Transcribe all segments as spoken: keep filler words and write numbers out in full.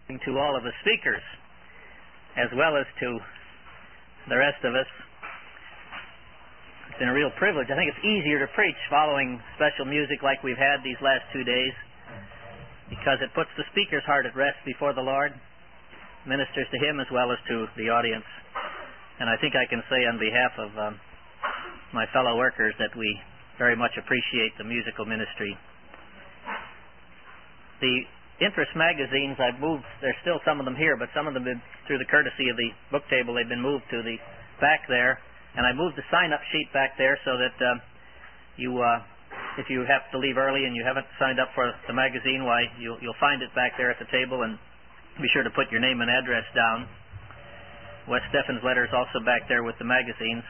to all of the speakers, as well as to the rest of us. It's been a real privilege. I think it's easier to preach following special music like we've had these last two days, because it puts the speaker's heart at rest before the Lord, ministers to him as well as to the audience. And I think I can say on behalf of um, my fellow workers that we very much appreciate the musical ministry. The Interest magazines, I've moved, there's still some of them here, but some of them, been, through the courtesy of the book table, they've been moved to the back there. And I moved the sign-up sheet back there so that uh, you, uh, if you have to leave early and you haven't signed up for the magazine, why, you'll, you'll find it back there at the table, and be sure to put your name and address down. Wes Steffen's letter is also back there with the magazines.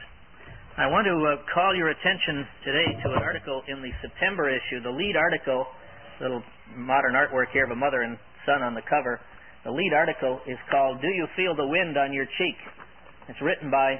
I want to uh, call your attention today to an article in the September issue, the lead article, little modern artwork here of a mother and son on the cover. The lead article is called, "Do You Feel the Wind on Your Cheek?" It's written by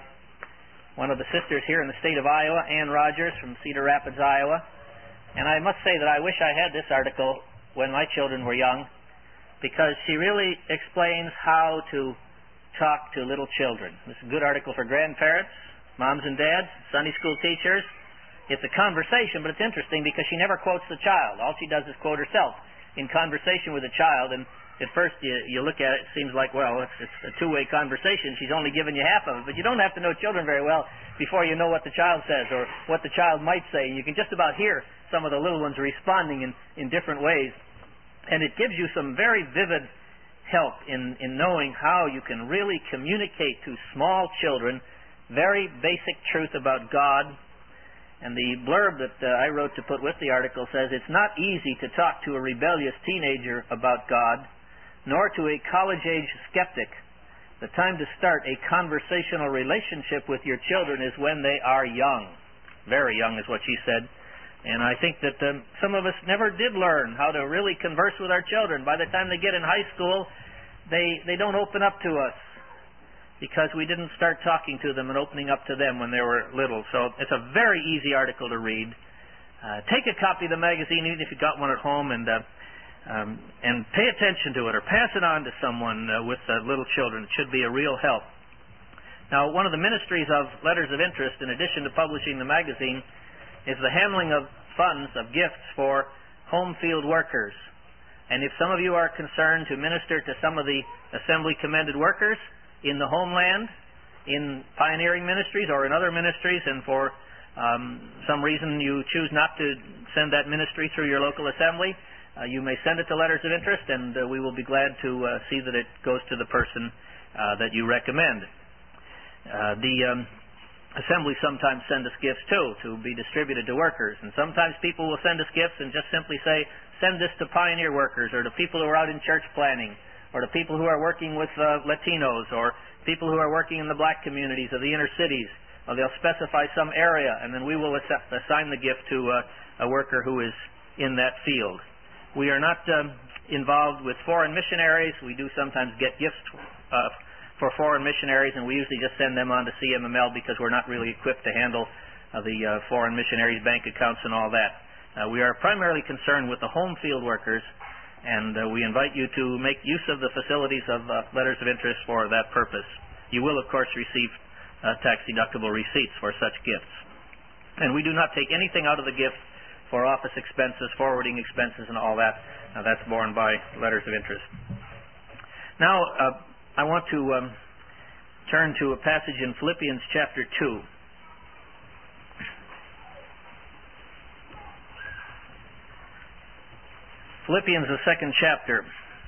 one of the sisters here in the state of Iowa, Ann Rogers from Cedar Rapids, Iowa. And I must say that I wish I had this article when my children were young, because she really explains how to talk to little children. This is a good article for grandparents, moms and dads, Sunday school teachers. It's a conversation, but it's interesting because she never quotes the child. All she does is quote herself in conversation with a child. And at first you, you look at it, it seems like, well, it's, it's a two-way conversation. She's only giving you half of it. But you don't have to know children very well before you know what the child says or what the child might say. You can just about hear some of the little ones responding in, in different ways. And it gives you some very vivid help in, in knowing how you can really communicate to small children very basic truth about God. And the blurb that uh, I wrote to put with the article says, "It's not easy to talk to a rebellious teenager about God, nor to a college-age skeptic. The time to start a conversational relationship with your children is when they are young." Very young is what she said. And I think that um, some of us never did learn how to really converse with our children. By the time they get in high school, they, they don't open up to us, because we didn't start talking to them and opening up to them when they were little. So it's a very easy article to read. Uh, take a copy of the magazine, even if you've got one at home, and uh, um, and pay attention to it, or pass it on to someone uh, with uh, little children. It should be a real help. Now, one of the ministries of Letters of Interest, in addition to publishing the magazine, is the handling of funds, of gifts for home field workers. And if some of you are concerned to minister to some of the Assembly commended workers in the homeland, in pioneering ministries or in other ministries, and for um, some reason you choose not to send that ministry through your local assembly, uh, you may send it to Letters of Interest, and uh, we will be glad to uh, see that it goes to the person uh, that you recommend. Uh, the um, assembly sometimes send us gifts too, to be distributed to workers, and sometimes people will send us gifts and just simply say, "Send this to pioneer workers," or to people who are out in church planning, or to people who are working with uh, Latinos, or people who are working in the black communities of the inner cities. Or they'll specify some area, and then we will ass- assign the gift to uh, a worker who is in that field. We are not um, involved with foreign missionaries. We do sometimes get gifts uh, for foreign missionaries, and we usually just send them on to C M M L because we're not really equipped to handle uh, the uh, foreign missionaries' bank accounts and all that. Uh, we are primarily concerned with the home field workers, and uh, we invite you to make use of the facilities of uh, Letters of Interest for that purpose. You will, of course, receive uh, tax-deductible receipts for such gifts. And we do not take anything out of the gift for office expenses, forwarding expenses, and all that. Uh, that's borne by Letters of Interest. Now, uh, I want to um, turn to a passage in Philippians chapter two. Philippians, the second chapter.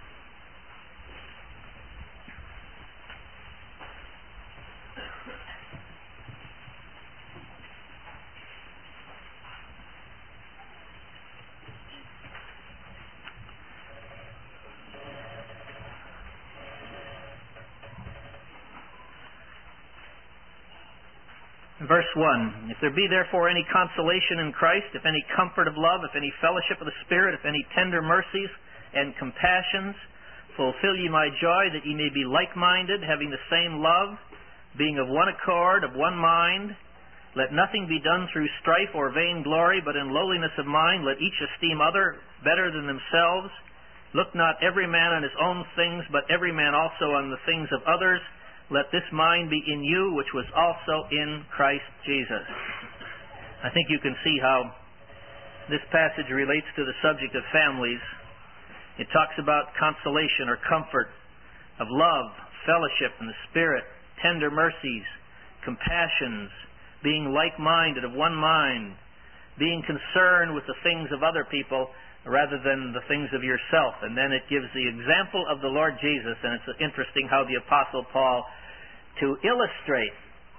Verse one, "If there be therefore any consolation in Christ, if any comfort of love, if any fellowship of the Spirit, if any tender mercies and compassions, fulfill ye my joy, that ye may be like-minded, having the same love, being of one accord, of one mind. Let nothing be done through strife or vainglory, but in lowliness of mind let each esteem other better than themselves. Look not every man on his own things, but every man also on the things of others. Let this mind be in you, which was also in Christ Jesus. I think you can see how this passage relates to the subject of families. It talks about consolation or comfort, of love, fellowship in the Spirit, tender mercies, compassions, being like-minded, of one mind, being concerned with the things of other people rather than the things of yourself. And then it gives the example of the Lord Jesus, and it's interesting how the Apostle Paul, to illustrate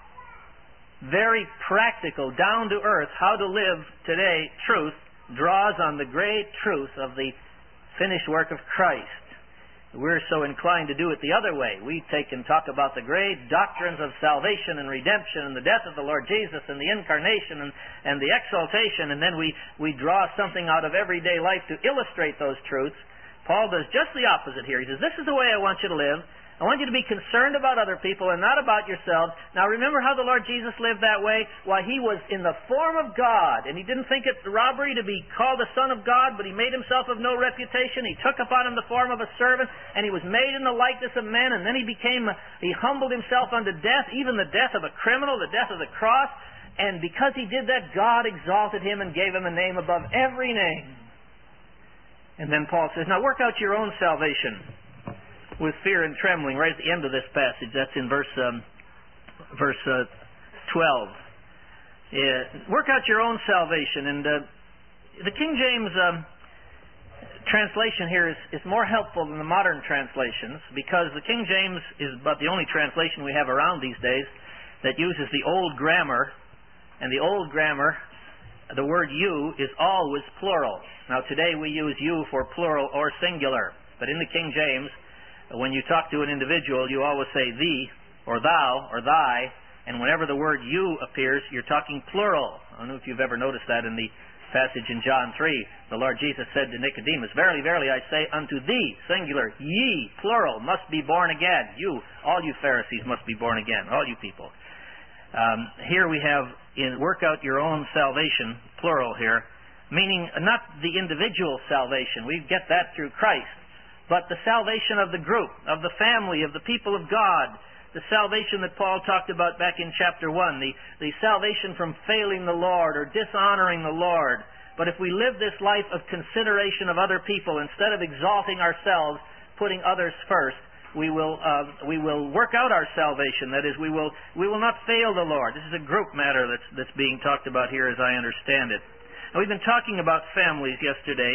very practical, down-to-earth, how to live today truth, draws on the great truth of the finished work of Christ. We're so inclined to do it the other way. We take and talk about the great doctrines of salvation and redemption and the death of the Lord Jesus and the incarnation and, and the exaltation, and then we, we draw something out of everyday life to illustrate those truths. Paul does just the opposite here. He says, this is the way I want you to live. I want you to be concerned about other people and not about yourselves. Now remember how the Lord Jesus lived that way? Why, He was in the form of God, and He didn't think it robbery to be called the Son of God, but He made Himself of no reputation. He took upon Him the form of a servant, and He was made in the likeness of men, and then He became, He humbled Himself unto death, even the death of a criminal, the death of the cross. And because He did that, God exalted Him and gave Him a name above every name. And then Paul says, now work out your own salvation with fear and trembling, right at the end of this passage. That's in verse um, verse uh, twelve. Yeah, work out your own salvation. And uh, the King James um, translation here is, is more helpful than the modern translations, because the King James is about the only translation we have around these days that uses the old grammar. And the old grammar, the word you is always plural. Now today we use you for plural or singular, but in the King James, when you talk to an individual, you always say thee, or thou, or thy, and whenever the word you appears, you're talking plural. I don't know if you've ever noticed that in the passage in John three. The Lord Jesus said to Nicodemus, verily, verily, I say unto thee, singular, ye, plural, must be born again. You, all you Pharisees must be born again, all you people. Um, here we have, in work out your own salvation, plural here, meaning not the individual salvation. We get that through Christ. But the salvation of the group, of the family, of the people of God, the salvation that Paul talked about back in chapter one, the, the salvation from failing the Lord or dishonoring the Lord. But if we live this life of consideration of other people, instead of exalting ourselves, putting others first, we will uh, we will work out our salvation. That is, we will we will not fail the Lord. This is a group matter that's that's being talked about here, as I understand it. Now, we've been talking about families yesterday.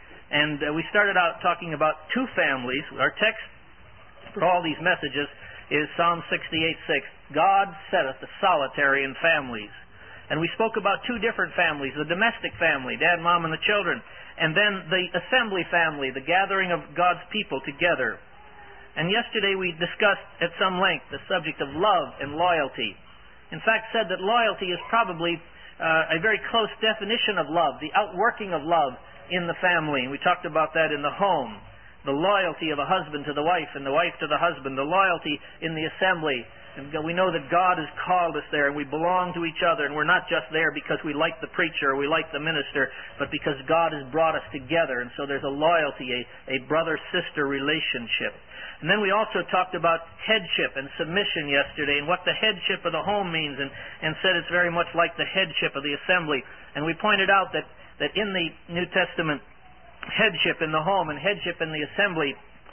And uh, we started out talking about two families. Our text for all these messages is Psalm sixty-eight six. God setteth the solitary in families. And we spoke about two different families, the domestic family, dad, mom, and the children, and then the assembly family, the gathering of God's people together. And yesterday we discussed at some length the subject of love and loyalty. In fact, said that loyalty is probably uh, a very close definition of love, the outworking of love in the family. We talked about that in the home. The loyalty of a husband to the wife and the wife to the husband. The loyalty in the assembly. And we know that God has called us there and we belong to each other. And we're not just there because we like the preacher or we like the minister, but because God has brought us together. And so there's a loyalty, a, a brother-sister relationship. And then we also talked about headship and submission yesterday and what the headship of the home means, and, and said it's very much like the headship of the assembly. And we pointed out that that in the New Testament, headship in the home and headship in the assembly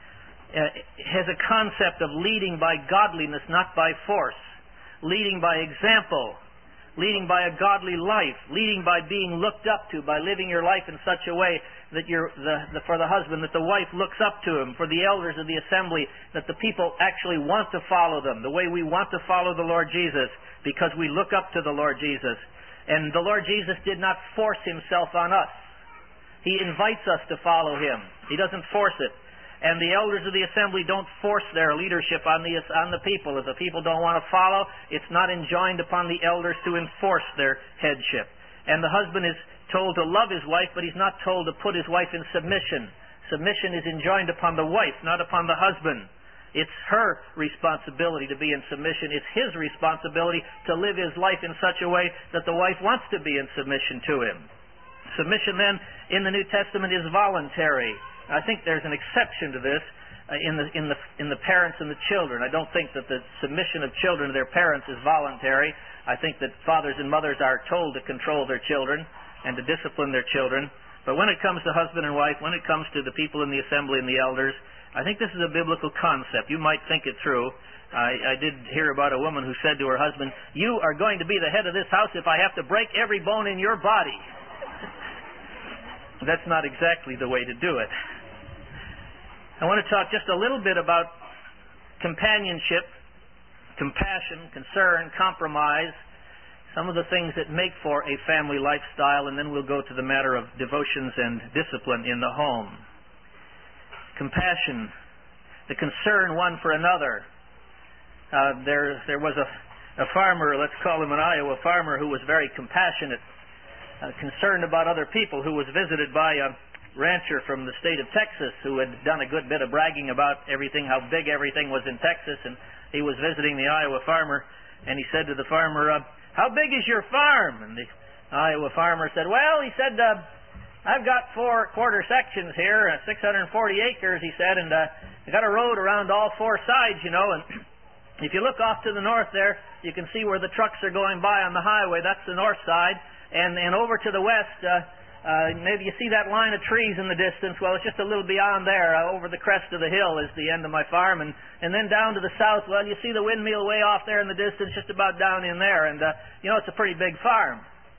uh, has a concept of leading by godliness, not by force. Leading by example. Leading by a godly life. Leading by being looked up to, by living your life in such a way that you're the, the, for the husband, that the wife looks up to him. For the elders of the assembly, that the people actually want to follow them, the way we want to follow the Lord Jesus, because we look up to the Lord Jesus. And the Lord Jesus did not force Himself on us. He invites us to follow Him. He doesn't force it. And the elders of the assembly don't force their leadership on the on the people. If the people don't want to follow, it's not enjoined upon the elders to enforce their headship. And the husband is told to love his wife, but he's not told to put his wife in submission. Submission is enjoined upon the wife, not upon the husband. It's her responsibility to be in submission. It's his responsibility to live his life in such a way that the wife wants to be in submission to him. Submission then in the New Testament is voluntary. I think there's an exception to this uh, in the in the in the parents and the children. I don't think that the submission of children to their parents is voluntary. I think that fathers and mothers are told to control their children and to discipline their children. But when it comes to husband and wife, when it comes to the people in the assembly and the elders, I think this is a biblical concept. You might think it through. I, I did hear about a woman who said to her husband, "You are going to be the head of this house if I have to break every bone in your body." That's not exactly the way to do it. I want to talk just a little bit about companionship, compassion, concern, compromise, some of the things that make for a family lifestyle, and then we'll go to the matter of devotions and discipline in the home. Compassion, the concern one for another. Uh, there, there was a, a farmer, let's call him an Iowa farmer, who was very compassionate, uh, concerned about other people, who was visited by a rancher from the state of Texas who had done a good bit of bragging about everything, how big everything was in Texas, and he was visiting the Iowa farmer, and he said to the farmer, uh, "How big is your farm?" And the Iowa farmer said, "Well," he said, uh, "I've got four quarter sections here, uh, six hundred forty acres," he said, "and uh, I got a road around all four sides, you know, and if you look off to the north there, you can see where the trucks are going by on the highway. That's the north side. And, and over to the west, uh, uh, maybe you see that line of trees in the distance. Well, it's just a little beyond there. Uh, over the crest of the hill is the end of my farm. And, and then down to the south, well, you see the windmill way off there in the distance, just about down in there. And, uh, you know, it's a pretty big farm."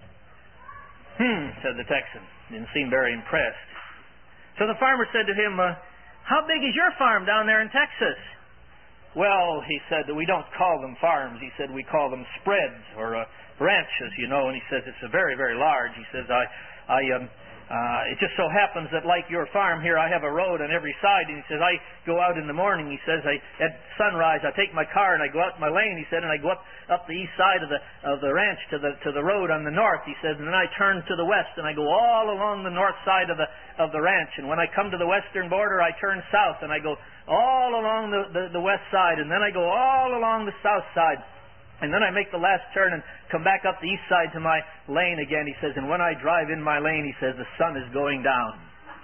"Hmm," said the Texan. Didn't seem very impressed. So the farmer said to him, uh, "How big is your farm down there in Texas?" "Well," he said, "we don't call them farms." He said, "We call them spreads or uh, ranches, you know." And he says, "It's a very, very large." He says, I, I, um, uh, it just so happens that like your farm here, I have a road on every side." And he says, "I go out in the morning," he says, I, "at sunrise, I take my car and I go out my lane," he said, "and I go up, up the east side of the, of the ranch to the, to the road on the north," he says, "and then I turn to the west and I go all along the north side of the, of the ranch. And when I come to the western border, I turn south and I go all along the, the, the west side, and then I go all along the south side. And then I make the last turn and come back up the east side to my lane again," he says, "and when I drive in my lane," he says, "the sun is going down."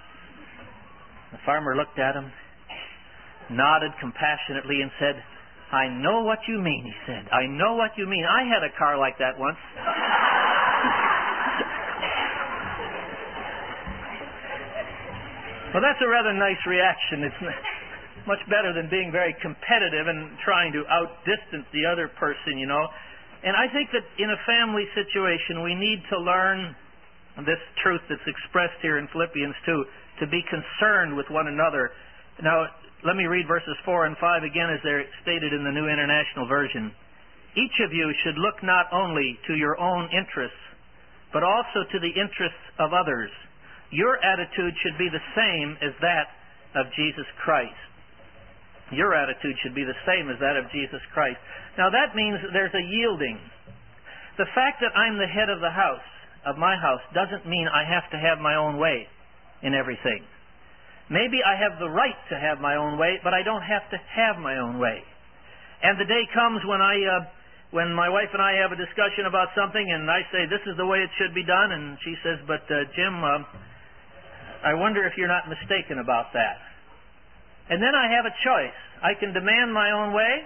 The farmer looked at him, nodded compassionately, and said, "I know what you mean," he said. "I know what you mean. I had a car like that once." Well, that's a rather nice reaction. It's much better than being very competitive and trying to outdistance the other person, you know. And I think that in a family situation, we need to learn this truth that's expressed here in Philippians two, to be concerned with one another. Now, let me read verses four and five again as they're stated in the New International Version. "Each of you should look not only to your own interests, but also to the interests of others. Your attitude should be the same as that of Jesus Christ." Your attitude should be the same as that of Jesus Christ. Now that means that there's a yielding. The fact that I'm the head of the house, of my house, doesn't mean I have to have my own way in everything. Maybe I have the right to have my own way, but I don't have to have my own way. And the day comes when I, uh, when my wife and I have a discussion about something, and I say, "This is the way it should be done," and she says, "But uh, Jim, uh, I wonder if you're not mistaken about that." And then I have a choice. I can demand my own way.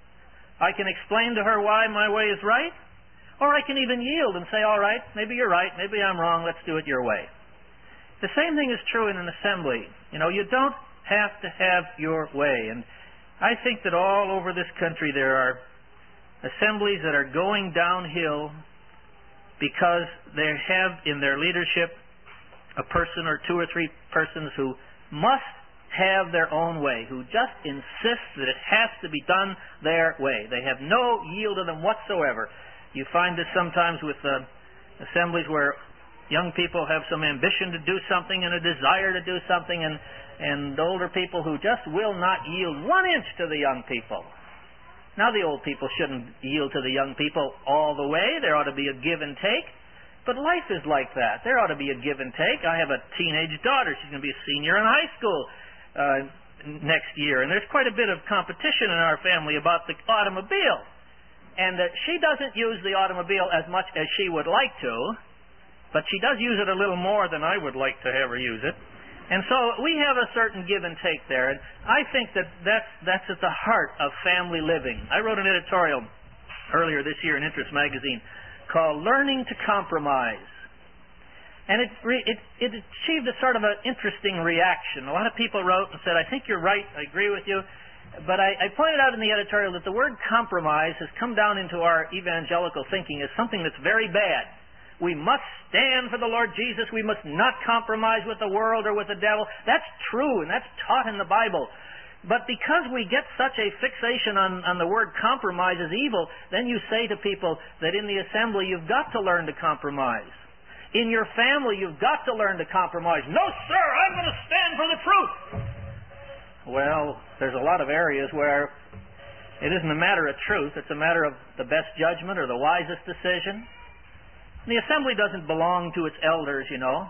I can explain to her why my way is right. Or I can even yield and say, "All right, maybe you're right, maybe I'm wrong, let's do it your way." The same thing is true in an assembly. You know, you don't have to have your way. And I think that all over this country there are assemblies that are going downhill because they have in their leadership a person or two or three persons who must have their own way, who just insist that it has to be done their way. They have no yield to them whatsoever. You find this sometimes with uh, assemblies where young people have some ambition to do something and a desire to do something, and, and older people who just will not yield one inch to the young people. Now, the old people shouldn't yield to the young people all the way. There ought to be a give and take. But life is like that. There ought to be a give and take. I have a teenage daughter. She's going to be a senior in high school uh, next year. And there's quite a bit of competition in our family about the automobile. And uh, she doesn't use the automobile as much as she would like to, but she does use it a little more than I would like to have her use it. And so we have a certain give and take there. And I think that that's, that's at the heart of family living. I wrote an editorial earlier this year in Interest Magazine called Learning to Compromise. And it, re, it, it achieved a sort of an interesting reaction. A lot of people wrote and said, I think you're right, I agree with you. But I, I pointed out in the editorial that the word compromise has come down into our evangelical thinking as something that's very bad. We must stand for the Lord Jesus. We must not compromise with the world or with the devil. That's true, and that's taught in the Bible. But because we get such a fixation on, on the word compromise as evil, then you say to people that in the assembly you've got to learn to compromise. In your family you've got to learn to compromise. No, sir, I'm going to stand for the truth. Well, there's a lot of areas where it isn't a matter of truth. It's a matter of the best judgment or the wisest decision. The assembly doesn't belong to its elders, you know.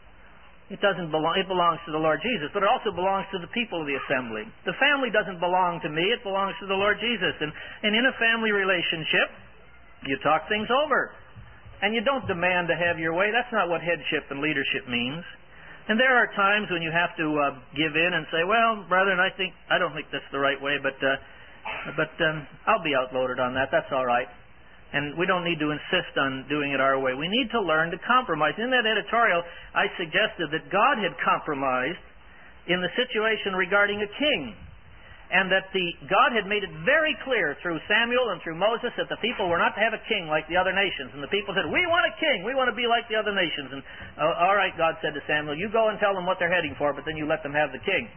It doesn't belong. It belongs to the Lord Jesus, but it also belongs to the people of the assembly. The family doesn't belong to me. It belongs to the Lord Jesus. And, and in a family relationship, you talk things over. And you don't demand to have your way. That's not what headship and leadership means. And there are times when you have to uh, give in and say, well, brethren, I think I don't think that's the right way, but, uh, but um, I'll be outvoted on that. That's all right. And we don't need to insist on doing it our way. We need to learn to compromise. In that editorial, I suggested that God had compromised in the situation regarding a king. And that the God had made it very clear through Samuel and through Moses that the people were not to have a king like the other nations. And the people said, we want a king. We want to be like the other nations. And uh, all right, God said to Samuel, you go and tell them what they're heading for, but then you let them have the king.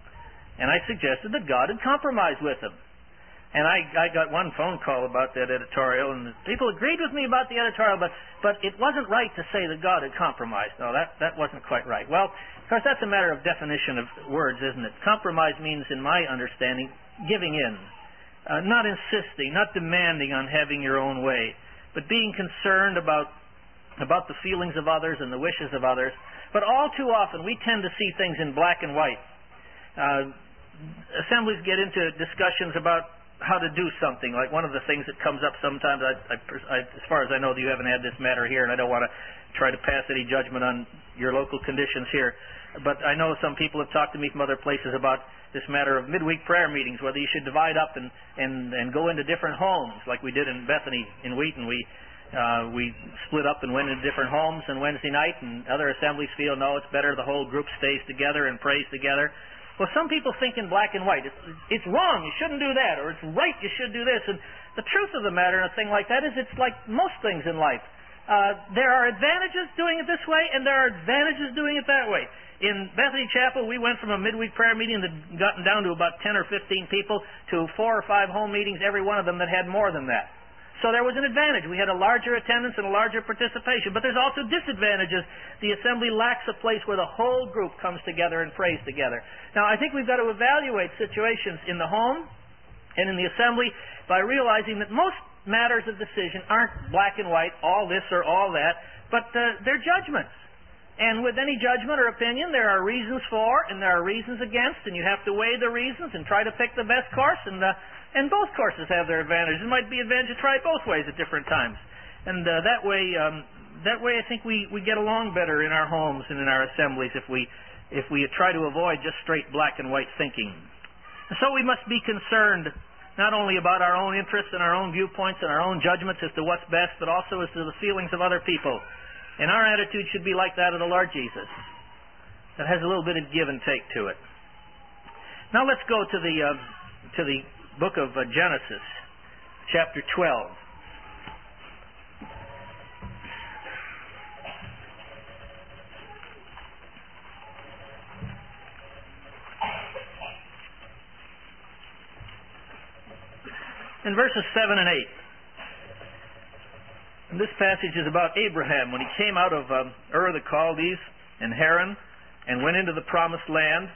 And I suggested that God had compromised with them. And I, I got one phone call about that editorial, and people agreed with me about the editorial, but, but it wasn't right to say that God had compromised. No, that, that wasn't quite right. Well, of course, that's a matter of definition of words, isn't it? Compromise means, in my understanding, giving in. Uh, not insisting, not demanding on having your own way, but being concerned about, about the feelings of others and the wishes of others. But all too often, we tend to see things in black and white. Uh, assemblies get into discussions about how to do something. Like one of the things that comes up sometimes, I, I, I, as far as I know, you haven't had this matter here, and I don't want to try to pass any judgment on your local conditions here. But I know some people have talked to me from other places about this matter of midweek prayer meetings, whether you should divide up and, and, and go into different homes, like we did in Bethany in Wheaton. We uh, we split up and went into different homes on Wednesday night, and other assemblies feel, no, it's better the whole group stays together and prays together. Well, some people think in black and white. It's, it's wrong, you shouldn't do that, or it's right, you should do this. And the truth of the matter in a thing like that is it's like most things in life. Uh, there are advantages doing it this way, and there are advantages doing it that way. In Bethany Chapel, we went from a midweek prayer meeting that had gotten down to about ten or fifteen people to four or five home meetings, every one of them that had more than that. So there was an advantage. We had a larger attendance and a larger participation. But there's also disadvantages. The assembly lacks a place where the whole group comes together and prays together. Now, I think we've got to evaluate situations in the home and in the assembly by realizing that most matters of decision aren't black and white, all this or all that, but uh, they're judgments. And with any judgment or opinion, there are reasons for and there are reasons against, and you have to weigh the reasons and try to pick the best course. And uh, and both courses have their advantages. It might be advantage to try it both ways at different times. And uh, that way, um, that way, I think we, we get along better in our homes and in our assemblies if we if we try to avoid just straight black and white thinking. And so we must be concerned not only about our own interests and our own viewpoints and our own judgments as to what's best, but also as to the feelings of other people. And our attitude should be like that of the Lord Jesus. That has a little bit of give and take to it. Now let's go to the uh, to the book of uh, Genesis, chapter twelve. In verses seven and eight. And this passage is about Abraham when he came out of um, Ur of the Chaldees and Haran and went into the promised land.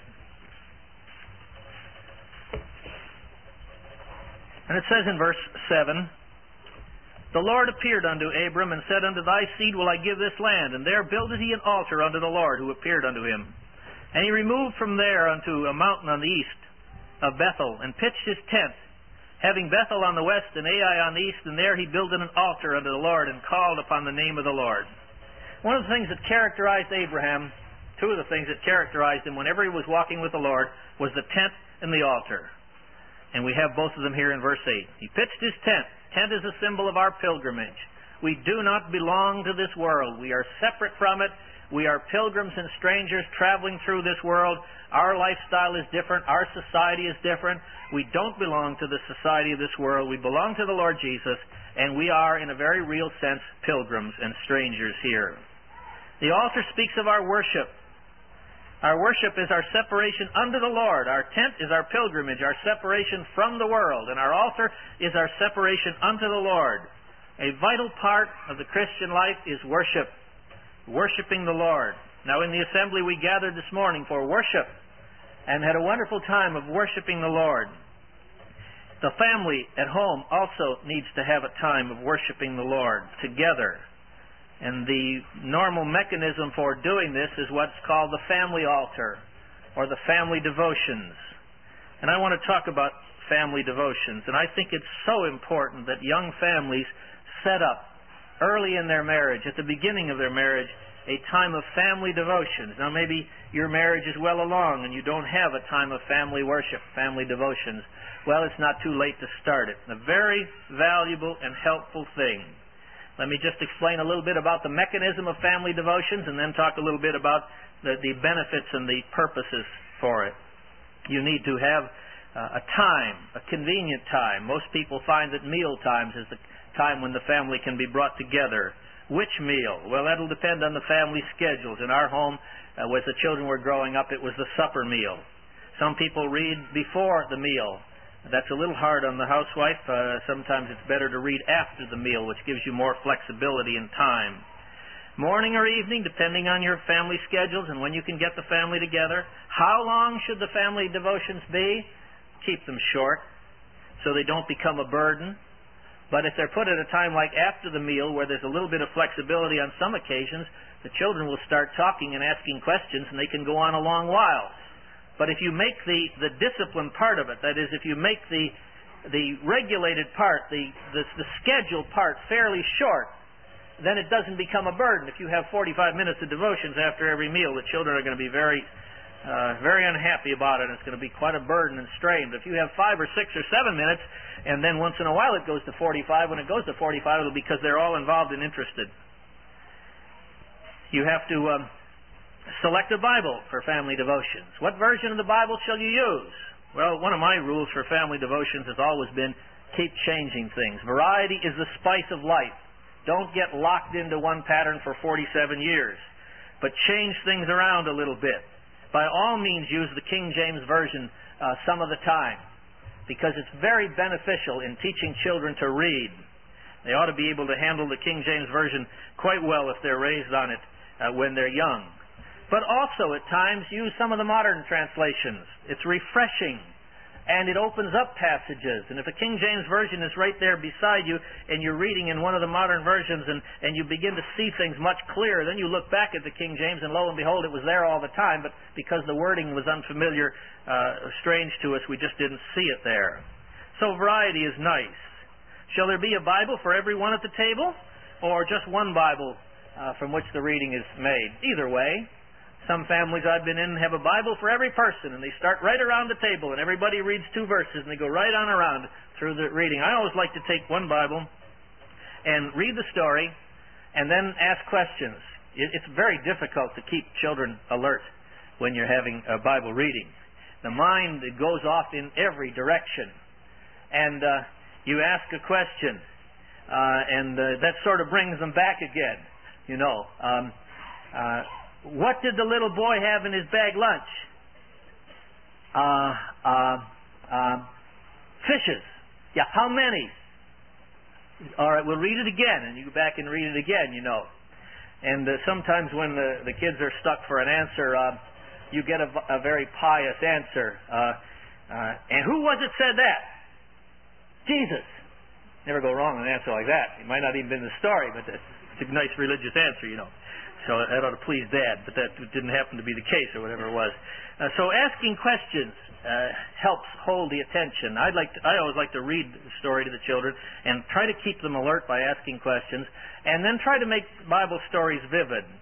And it says in verse seven, the Lord appeared unto Abram and said, unto thy seed will I give this land. And there builded he an altar unto the Lord who appeared unto him. And he removed from there unto a mountain on the east of Bethel and pitched his tent, having Bethel on the west and Ai on the east, and there he builded an altar unto the Lord and called upon the name of the Lord. One of the things that characterized Abraham two of the things that characterized him whenever he was walking with the Lord was the tent and the altar. And we have both of them here in verse eight. He pitched his tent. Tent is a symbol of our pilgrimage. We do not belong to this world. We are separate from it. We are pilgrims and strangers traveling through this world. Our lifestyle is different. Our society is different. We don't belong to the society of this world. We belong to the Lord Jesus, and we are, in a very real sense, pilgrims and strangers here. The altar speaks of our worship. Our worship is our separation unto the Lord. Our tent is our pilgrimage, our separation from the world. And our altar is our separation unto the Lord. A vital part of the Christian life is worship. Worshiping the Lord. Now in the assembly we gathered this morning for worship and had a wonderful time of worshiping the Lord. The family at home also needs to have a time of worshiping the Lord together. And the normal mechanism for doing this is what's called the family altar or the family devotions. And I want to talk about family devotions. And I think it's so important that young families set up early in their marriage, at the beginning of their marriage, a time of family devotions. Now maybe your marriage is well along and you don't have a time of family worship, family devotions. Well, it's not too late to start it. A very valuable and helpful thing. Let me just explain a little bit about the mechanism of family devotions and then talk a little bit about the, the benefits and the purposes for it. You need to have uh, a time, a convenient time. Most people find that meal times is the time when the family can be brought together. Which meal? Well, that'll depend on the family schedules. In our home, uh, as the children were growing up, it was the supper meal. Some people read before the meal. That's a little hard on the housewife. Uh, sometimes it's better to read after the meal, which gives you more flexibility in time. Morning or evening, depending on your family schedules and when you can get the family together. How long should the family devotions be? Keep them short so they don't become a burden. But if they're put at a time like after the meal, where there's a little bit of flexibility on some occasions, the children will start talking and asking questions, and they can go on a long while. But if you make the, the discipline part of it, that is, if you make the the regulated part, the, the, the scheduled part fairly short, then it doesn't become a burden. If you have forty-five minutes of devotions after every meal, the children are going to be very uh, very unhappy about it. It's going to be quite a burden and strain. But if you have five or six or seven minutes, and then once in a while it goes to forty-five, when it goes to forty-five, it'll be because they're all involved and interested. You have to um, select a Bible for family devotions. What version of the Bible shall you use? Well, one of my rules for family devotions has always been keep changing things. Variety is the spice of life. Don't get locked into one pattern for forty-seven years, but change things around a little bit. By all means, use the King James Version uh, some of the time, because it's very beneficial in teaching children to read. They ought to be able to handle the King James Version quite well if they're raised on it uh, when they're young. But also, at times, use some of the modern translations. It's refreshing, and it opens up passages. And if a King James Version is right there beside you, and you're reading in one of the modern versions, and, and you begin to see things much clearer, then you look back at the King James, and lo and behold, it was there all the time, but because the wording was unfamiliar, uh, strange to us, we just didn't see it there. So variety is nice. Shall there be a Bible for everyone at the table, or just one Bible uh, from which the reading is made? Either way. Some families I've been in have a Bible for every person, and they start right around the table, and everybody reads two verses, and they go right on around through the reading. I always like to take one Bible and read the story and then ask questions. It's very difficult to keep children alert when you're having a Bible reading. The mind goes off in every direction, and uh, you ask a question, uh, and uh, that sort of brings them back again, you know. Um, uh, What did the little boy have in his bag lunch? Uh, uh, uh, fishes. Yeah, how many? All right, we'll read it again, and you go back and read it again, you know. And uh, sometimes when the, the kids are stuck for an answer, uh, you get a, a very pious answer. Uh, uh, and who was it said that? Jesus. Never go wrong with an answer like that. It might not even been the story, but it's a nice religious answer, you know. So that ought to please Dad, but that didn't happen to be the case, or whatever it was. Uh, so asking questions uh, helps hold the attention. I'd like to, I always like to read the story to the children and try to keep them alert by asking questions, and then try to make Bible stories vivid.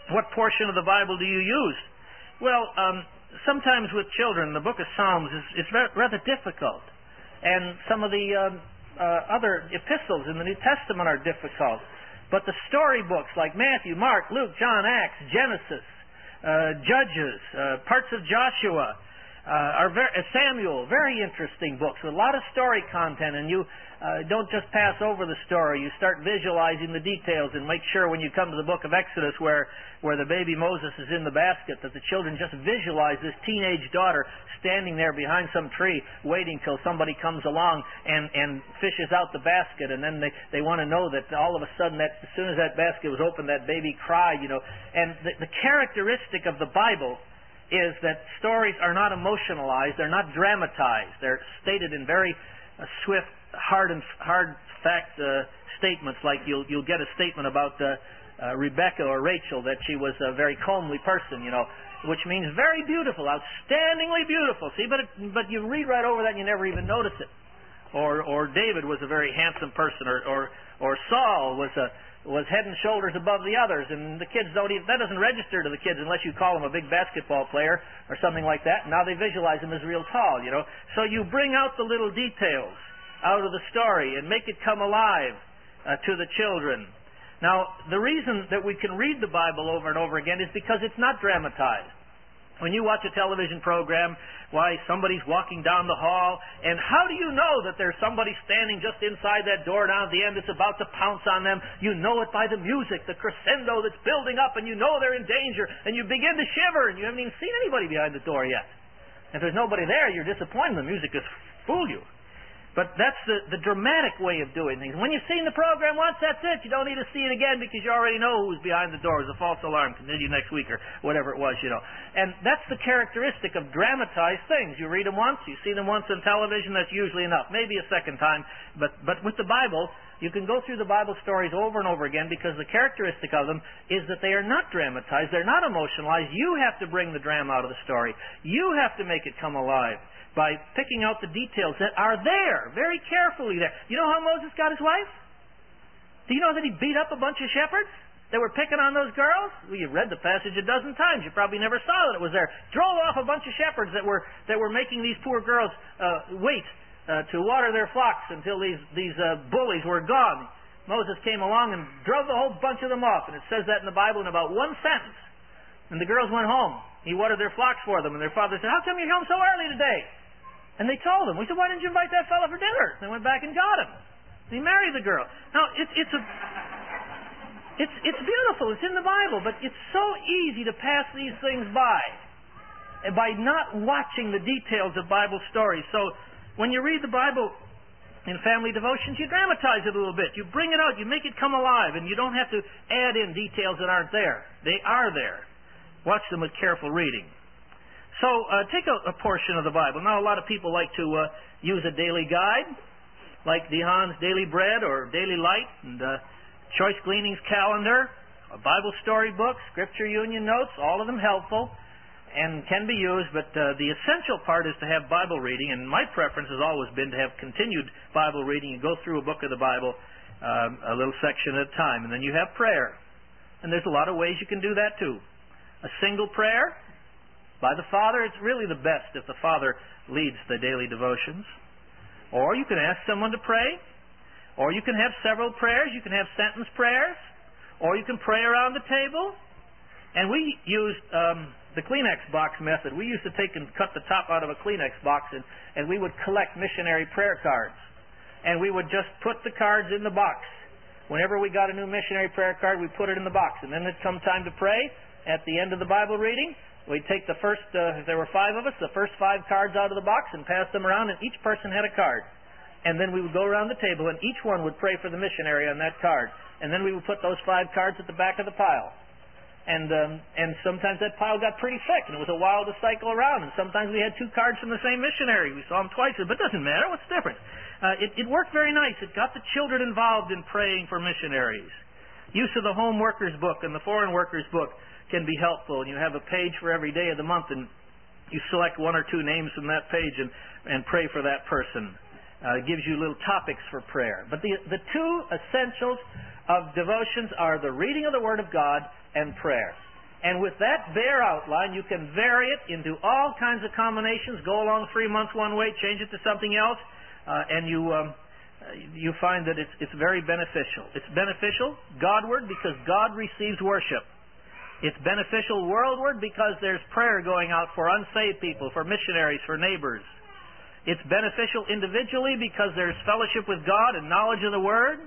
What portion of the Bible do you use? Well, um, sometimes with children, the book of Psalms is, is rather difficult. And some of the uh, uh, other epistles in the New Testament are difficult. But the storybooks like Matthew, Mark, Luke, John, Acts, Genesis, uh, Judges, uh, parts of Joshua, uh, are very, uh, Samuel, very interesting books with a lot of story content, and you uh, don't just pass over the story. You start visualizing the details and make sure when you come to the book of Exodus where, where the baby Moses is in the basket that the children just visualize this teenage daughter standing there behind some tree waiting till somebody comes along and, and fishes out the basket, and then they, they want to know that all of a sudden that as soon as that basket was opened that baby cried, you know. And the, the characteristic of the Bible is that stories are not emotionalized, they're not dramatized, they're stated in very uh, swift, hard and hard fact uh, statements. Like you'll you'll get a statement about uh, uh, Rebecca or Rachel that she was a very comely person, you know, which means very beautiful, outstandingly beautiful. See, but it, but you read right over that and you never even notice it. Or or David was a very handsome person, or or, or Saul was a was head and shoulders above the others, and the kids don't even, that doesn't register to the kids unless you call him a big basketball player or something like that. Now they visualize him as real tall, you know. So you bring out the little details out of the story and make it come alive uh, to the children. Now, the reason that we can read the Bible over and over again is because it's not dramatized. When you watch a television program, why, somebody's walking down the hall, and how do you know that there's somebody standing just inside that door down at the end that's about to pounce on them? You know it by the music, the crescendo that's building up, and you know they're in danger, and you begin to shiver, and you haven't even seen anybody behind the door yet. If there's nobody there, you're disappointed. The music has fooled you. But that's the, the dramatic way of doing things. When you've seen the program once, that's it. You don't need to see it again because you already know who's behind the door. It was a false alarm. Continue next week or whatever it was, you know. And that's the characteristic of dramatized things. You read them once, you see them once on television, that's usually enough. Maybe a second time. But, but with the Bible, you can go through the Bible stories over and over again because the characteristic of them is that they are not dramatized. They're not emotionalized. You have to bring the drama out of the story. You have to make it come alive by picking out the details that are there, very carefully there. You know how Moses got his wife? Do you know that he beat up a bunch of shepherds that were picking on those girls? Well, you've read the passage a dozen times. You probably never saw that it was there. Drove off a bunch of shepherds that were that were making these poor girls uh, wait uh, to water their flocks until these, these uh, bullies were gone. Moses came along and drove the whole bunch of them off, and it says that in the Bible in about one sentence. And the girls went home. He watered their flocks for them, and their father said, "How come you're home so early today?" And they told him. We said, "Why didn't you invite that fellow for dinner?" They went back and got him. And he married the girl. Now, it's it's a it's it's beautiful. It's in the Bible, but it's so easy to pass these things by by not watching the details of Bible stories. So when you read the Bible in family devotions, you dramatize it a little bit. You bring it out. You make it come alive, and you don't have to add in details that aren't there. They are there. Watch them with careful reading. So uh, take a, a portion of the Bible. Now, a lot of people like to uh, use a daily guide, like DeHaan's Daily Bread or Daily Light, and uh, Choice Gleanings Calendar, a Bible story book, Scripture Union Notes, all of them helpful and can be used, but uh, the essential part is to have Bible reading, and my preference has always been to have continued Bible reading. You go through a book of the Bible, um, a little section at a time, and then you have prayer. And there's a lot of ways you can do that too. A single prayer by the Father, it's really the best if the Father leads the daily devotions. Or you can ask someone to pray. Or you can have several prayers. You can have sentence prayers. Or you can pray around the table. And we used um, the Kleenex box method. We used to take and cut the top out of a Kleenex box, and, and we would collect missionary prayer cards. And we would just put the cards in the box. Whenever we got a new missionary prayer card, we put it in the box. And then it'd come time to pray at the end of the Bible reading. We'd take the first, uh, if there were five of us, the first five cards out of the box and pass them around, and each person had a card. And then we would go around the table, and each one would pray for the missionary on that card. And then we would put those five cards at the back of the pile. And um, and sometimes that pile got pretty thick, and it was a while to cycle around. And sometimes we had two cards from the same missionary. We saw them twice, but it doesn't matter. What's the difference? Uh, it, it worked very nice. It got the children involved in praying for missionaries. Use of the Home Workers Book and the Foreign Workers Book can be helpful, and you have a page for every day of the month, and you select one or two names from that page and, and pray for that person. Uh, it gives you little topics for prayer. But the, the two essentials of devotions are the reading of the Word of God and prayer. And with that bare outline, you can vary it into all kinds of combinations, go along three months one way, change it to something else, uh, and you um, you find that it's, it's very beneficial. It's beneficial Godward because God receives worship. It's beneficial worldward because there's prayer going out for unsaved people, for missionaries, for neighbors. It's beneficial individually because there's fellowship with God and knowledge of the Word.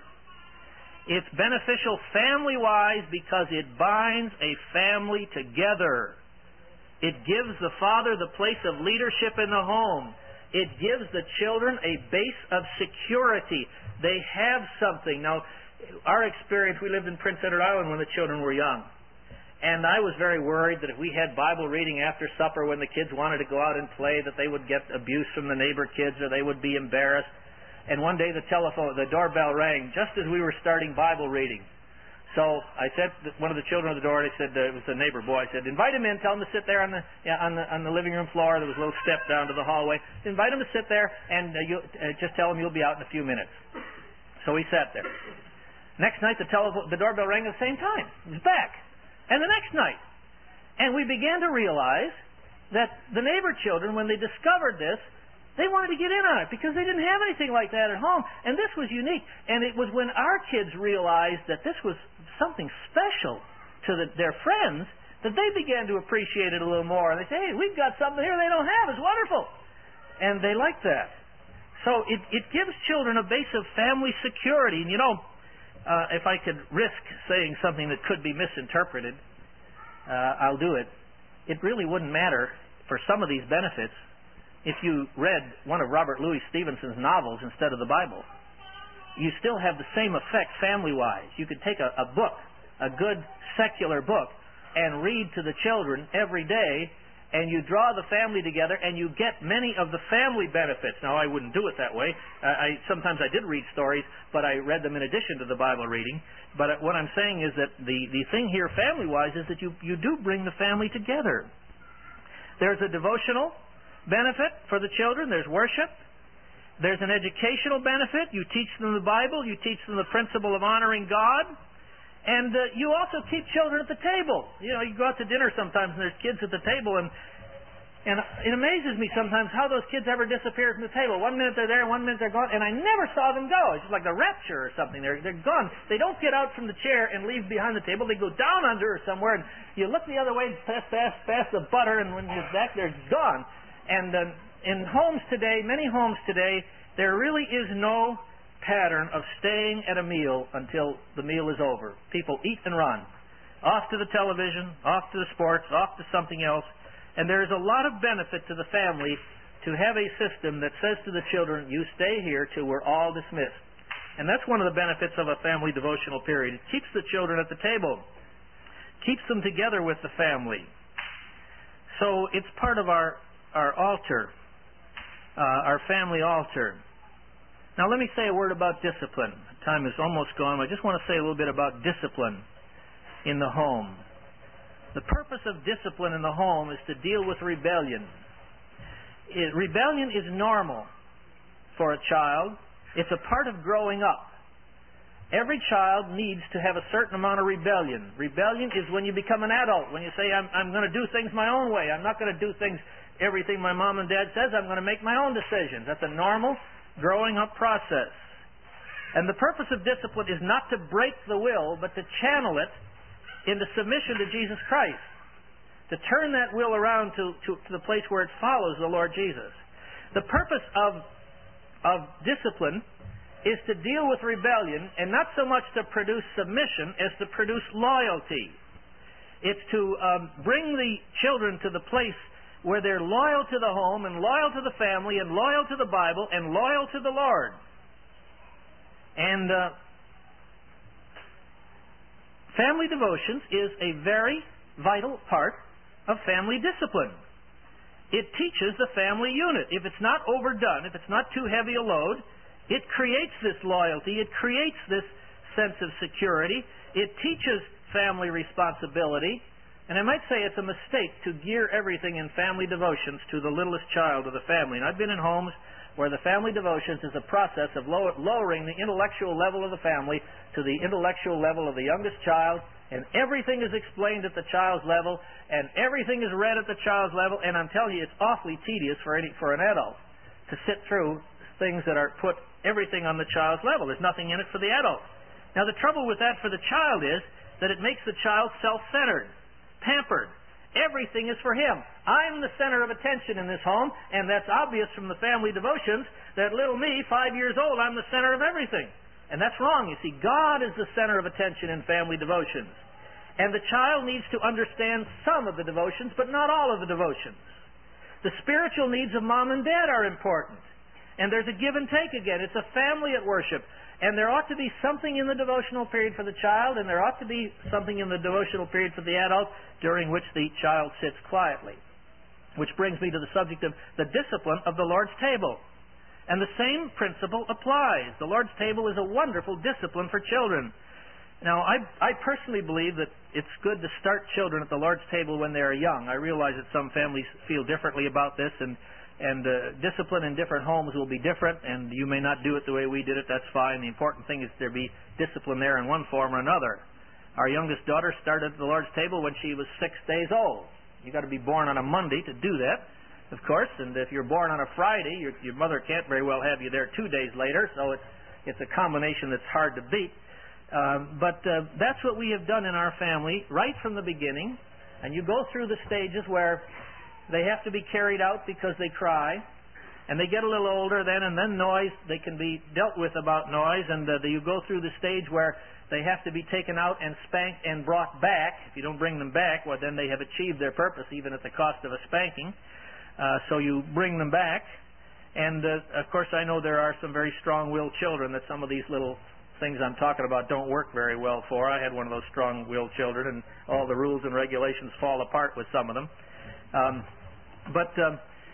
It's beneficial family-wise because it binds a family together. It gives the father the place of leadership in the home. It gives the children a base of security. They have something. Now, our experience, we lived in Prince Edward Island when the children were young. And I was very worried that if we had Bible reading after supper when the kids wanted to go out and play, that they would get abuse from the neighbor kids or they would be embarrassed. And one day the telephone, the doorbell rang just as we were starting Bible reading. So I said to one of the children at the door, I said, uh, it was the neighbor boy, I said, invite him in, tell him to sit there on the, yeah, on the on the living room floor. There was a little step down to the hallway. Invite him to sit there and uh, you, uh, just tell him you'll be out in a few minutes. So he sat there. Next night the, telephone, the doorbell rang at the same time. He was back. And the next night. And we began to realize that the neighbor children, when they discovered this, they wanted to get in on it because they didn't have anything like that at home. And this was unique. And it was when our kids realized that this was something special to the, their friends that they began to appreciate it a little more. And they say, hey, we've got something here they don't have. It's wonderful. And they like that. So it, it gives children a base of family security. And you know, uh, if I could risk saying something that could be misinterpreted, uh, I'll do it. It really wouldn't matter for some of these benefits if you read one of Robert Louis Stevenson's novels instead of the Bible. You still have the same effect family-wise. You could take a, a book, a good secular book, and read to the children every day, and you draw the family together, and you get many of the family benefits. Now, I wouldn't do it that way. I, I Sometimes I did read stories, but I read them in addition to the Bible reading. But what I'm saying is that the, the thing here family-wise is that you, you do bring the family together. There's a devotional benefit for the children. There's worship. There's an educational benefit. You teach them the Bible. You teach them the principle of honoring God. And uh, you also keep children at the table. You know, you go out to dinner sometimes and there's kids at the table, and and it amazes me sometimes how those kids ever disappear from the table. One minute they're there, one minute they're gone, and I never saw them go. It's just like the rapture or something. They're, they're gone. They don't get out from the chair and leave behind the table. They go down under or somewhere, and you look the other way, past, past, past the butter, and when you're back, they're gone. And uh, in homes today, many homes today, there really is no pattern of staying at a meal until the meal is over. People eat and run. Off to the television, off to the sports, off to something else. And there is a lot of benefit to the family to have a system that says to the children, you stay here till we're all dismissed. And that's one of the benefits of a family devotional period. It keeps the children at the table. Keeps them together with the family. So it's part of our our altar, uh, our family altar. Now let me say a word about discipline. Time is almost gone. I just want to say a little bit about discipline in the home. The purpose of discipline in the home is to deal with rebellion. It, rebellion is normal for a child. It's a part of growing up. Every child needs to have a certain amount of rebellion. Rebellion is when you become an adult, when you say, I'm, I'm going to do things my own way. I'm not going to do things everything my mom and dad says. I'm going to make my own decisions. That's a normal growing up process. And the purpose of discipline is not to break the will, but to channel it into submission to Jesus Christ. To turn that will around to, to, to the place where it follows the Lord Jesus. The purpose of, of discipline is to deal with rebellion, and not so much to produce submission as to produce loyalty. It's to um, bring the children to the place where they're loyal to the home and loyal to the family and loyal to the Bible and loyal to the Lord. And uh, family devotions is a very vital part of family discipline. It teaches the family unit. If it's not overdone, if it's not too heavy a load, it creates this loyalty. It creates this sense of security. It teaches family responsibility. And I might say it's a mistake to gear everything in family devotions to the littlest child of the family. And I've been in homes where the family devotions is a process of low, lowering the intellectual level of the family to the intellectual level of the youngest child, and everything is explained at the child's level, and everything is read at the child's level, and I'm telling you, it's awfully tedious for any for an adult to sit through things that are put everything on the child's level. There's nothing in it for the adult. Now, the trouble with that for the child is that it makes the child self-centered, pampered. Everything is for him. I'm the center of attention in this home, and that's obvious from the family devotions that little me, five years old, I'm the center of everything. And that's wrong. You see, God is the center of attention in family devotions. And the child needs to understand some of the devotions, but not all of the devotions. The spiritual needs of mom and dad are important. And there's a give and take again. It's a family at worship. And there ought to be something in the devotional period for the child, and there ought to be something in the devotional period for the adult during which the child sits quietly. Which brings me to the subject of the discipline of the Lord's table. And the same principle applies. The Lord's table is a wonderful discipline for children. Now, I, I personally believe that it's good to start children at the Lord's table when they are young. I realize that some families feel differently about this, and And uh, discipline in different homes will be different, and you may not do it the way we did it. That's fine. The important thing is there be discipline there in one form or another. Our youngest daughter started at the Lord's table when she was six days old. You've got to be born on a Monday to do that, of course. And if you're born on a Friday, your, your mother can't very well have you there two days later. So it's it's a combination that's hard to beat. Um, but uh, that's what we have done in our family right from the beginning. And you go through the stages where they have to be carried out because they cry, and they get a little older then, and then noise, they can be dealt with about noise, and uh, you go through the stage where they have to be taken out and spanked and brought back. If you don't bring them back, well, then they have achieved their purpose, even at the cost of a spanking. Uh, so you bring them back, and uh, of course I know there are some very strong-willed children that some of these little things I'm talking about don't work very well for. I had one of those strong-willed children, and all the rules and regulations fall apart with some of them. Um, But um,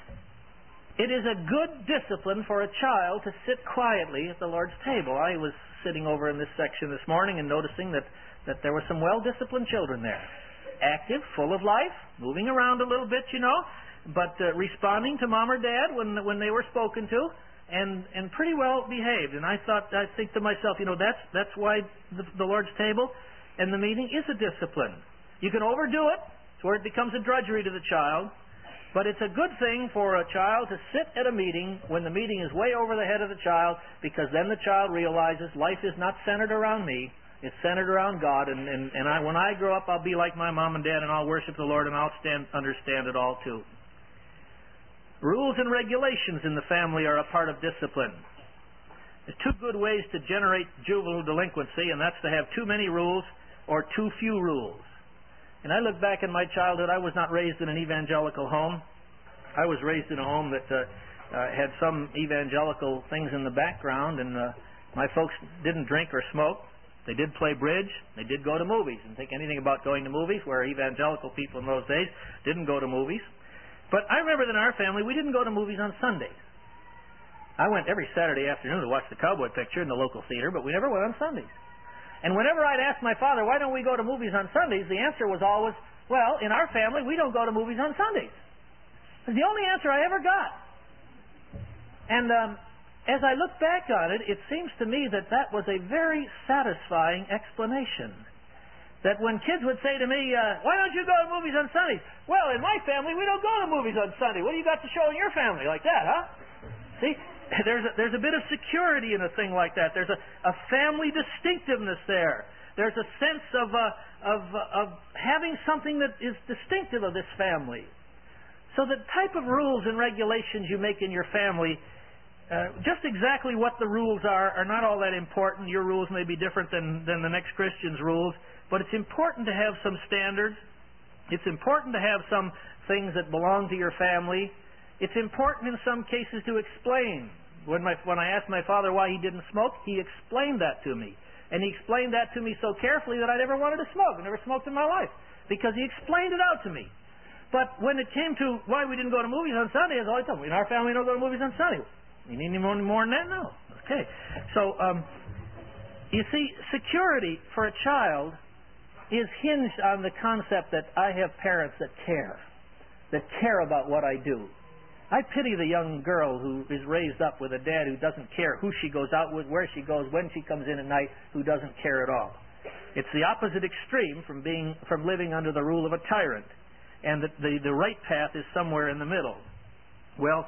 it is a good discipline for a child to sit quietly at the Lord's table. I was sitting over in this section this morning and noticing that, that there were some well-disciplined children there. Active, full of life, moving around a little bit, you know, but uh, responding to mom or dad when when they were spoken to, and, and pretty well behaved. And I thought, I think to myself, you know, that's, that's why the, the Lord's table and the meeting is a discipline. You can overdo it to where it becomes a drudgery to the child. But it's a good thing for a child to sit at a meeting when the meeting is way over the head of the child, because then the child realizes life is not centered around me. It's centered around God. And, and, and I, when I grow up, I'll be like my mom and dad, and I'll worship the Lord, and I'll stand, understand it all too. Rules and regulations in the family are a part of discipline. There's two good ways to generate juvenile delinquency, and that's to have too many rules or too few rules. And I look back in my childhood, I was not raised in an evangelical home. I was raised in a home that uh, uh, had some evangelical things in the background, and uh, my folks didn't drink or smoke. They did play bridge. They did go to movies. And think anything about going to movies, where evangelical people in those days didn't go to movies. But I remember that in our family, we didn't go to movies on Sundays. I went every Saturday afternoon to watch the cowboy picture in the local theater, but we never went on Sundays. And whenever I'd ask my father, why don't we go to movies on Sundays, the answer was always, well, in our family, we don't go to movies on Sundays. It was the only answer I ever got. And um, as I look back on it, it seems to me that that was a very satisfying explanation. That when kids would say to me, uh, why don't you go to movies on Sundays? Well, in my family, we don't go to movies on Sunday. What do you got to show in your family? Like that, huh? See? There's a, there's a bit of security in a thing like that. There's a, a family distinctiveness there. There's a sense of, uh, of, uh, of having something that is distinctive of this family. So the type of rules and regulations you make in your family, uh, just exactly what the rules are, are not all that important. Your rules may be different than, than the next Christian's rules, but it's important to have some standards. It's important to have some things that belong to your family. It's important in some cases to explain. When, my, when I asked my father why he didn't smoke, he explained that to me. And he explained that to me so carefully that I never wanted to smoke. I never smoked in my life, because he explained it out to me. But when it came to why we didn't go to movies on Sunday, I always told him, in our family we don't go to movies on Sunday. You need any more, more than that? No. Okay. So, um, you see, security for a child is hinged on the concept that I have parents that care, that care about what I do. I pity the young girl who is raised up with a dad who doesn't care who she goes out with, where she goes, when she comes in at night, who doesn't care at all. It's the opposite extreme from being from living under the rule of a tyrant. And the, the, the right path is somewhere in the middle. Well,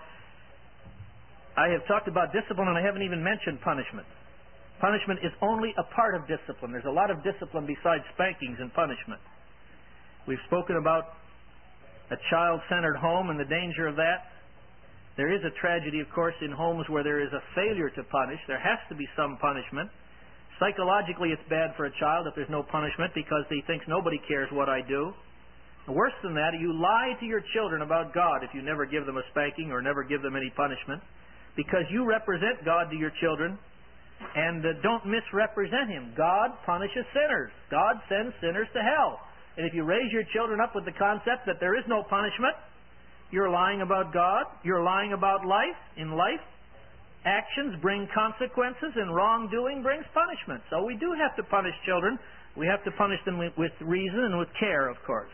I have talked about discipline, and I haven't even mentioned punishment. Punishment is only a part of discipline. There's a lot of discipline besides spankings and punishment. We've spoken about a child-centered home and the danger of that. There is a tragedy, of course, in homes where there is a failure to punish. There has to be some punishment. Psychologically, it's bad for a child if there's no punishment because he thinks nobody cares what I do. Worse than that, you lie to your children about God if you never give them a spanking or never give them any punishment, because you represent God to your children, and uh, don't misrepresent Him. God punishes sinners. God sends sinners to hell. And if you raise your children up with the concept that there is no punishment, you're lying about God, you're lying about life. In life, actions bring consequences, and wrongdoing brings punishment. So we do have to punish children. We have to punish them with, with reason and with care, of course.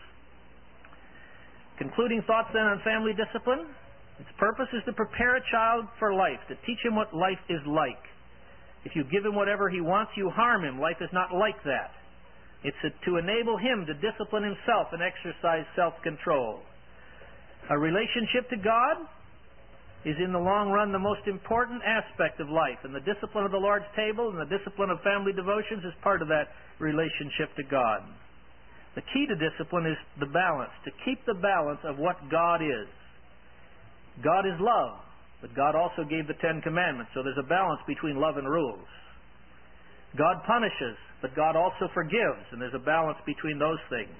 Concluding thoughts then on family discipline. Its purpose is to prepare a child for life, to teach him what life is like. If you give him whatever he wants, you harm him. Life is not like that. It's to enable him to discipline himself and exercise self-control. A relationship to God is in the long run the most important aspect of life, and the discipline of the Lord's table and the discipline of family devotions is part of that relationship to God. The key to discipline is the balance, to keep the balance of what God is. God is love, but God also gave the Ten Commandments, so there's a balance between love and rules. God punishes, but God also forgives, and there's a balance between those things.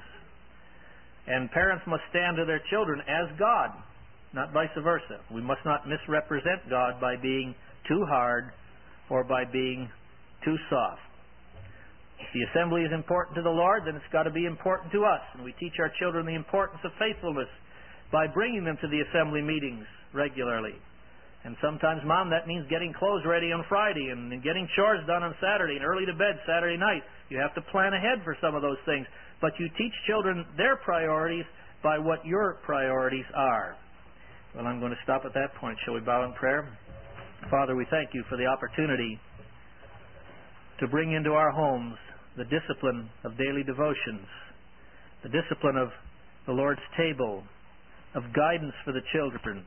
And parents must stand to their children as God, not vice versa. We must not misrepresent God by being too hard or by being too soft. If the assembly is important to the Lord, then it's got to be important to us. And we teach our children the importance of faithfulness by bringing them to the assembly meetings regularly. And sometimes, Mom, that means getting clothes ready on Friday and getting chores done on Saturday and early to bed Saturday night. You have to plan ahead for some of those things. But you teach children their priorities by what your priorities are. Well, I'm going to stop at that point. Shall we bow in prayer? Father, we thank you for the opportunity to bring into our homes the discipline of daily devotions, the discipline of the Lord's table, of guidance for the children,